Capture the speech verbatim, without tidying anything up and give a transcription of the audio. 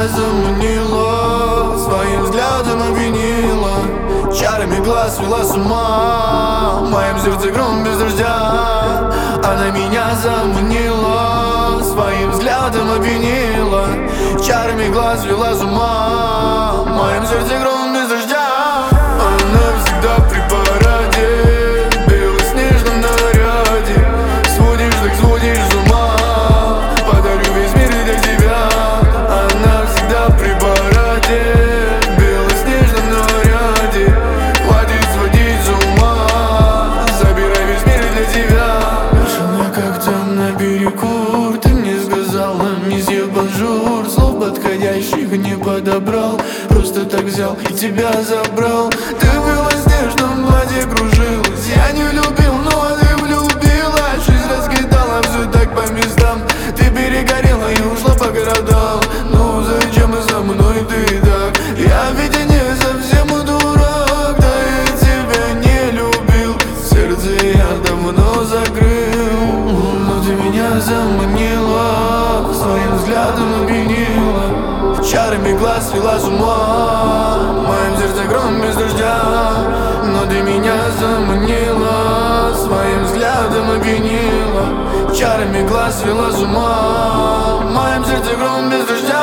заманила, своим взглядом обвинила, чарами глаз свела с ума, в моем сердце гром без дождя. Она меня заманила, своим взглядом обвинила, чарами глаз свела с ума, в моем сердце гром без дождя. Она всегда при параде, в белоснежном наряде, сводишь так сводишь с ума, подарю весь мир для тебя. Она всегда при параде, в белоснежном наряде, хватит сводить с ума, забирай весь мир для тебя. Шел я как-то на берегу, ты мне сказала месье бонжур, слов подходящих не подобрал, просто так взял и тебя забрал. Ты в белоснежном платье кружилась, я не любил, но ты влюбилась. Жизнь раскидала все так по местам, ты перегорела и ушла по городам. Ну зачем и со мной ты так? Я ведь и не совсем дурак, да я тебя не любил, сердце я давно закрыл. Но ты меня заманила, своим взглядом обвинила, чарами глаз свела с ума, в моем сердце гром без дождя. Но ты меня заманила, своим взглядом обвинила, чарами глаз свела с ума, в моем сердце гром без дождя.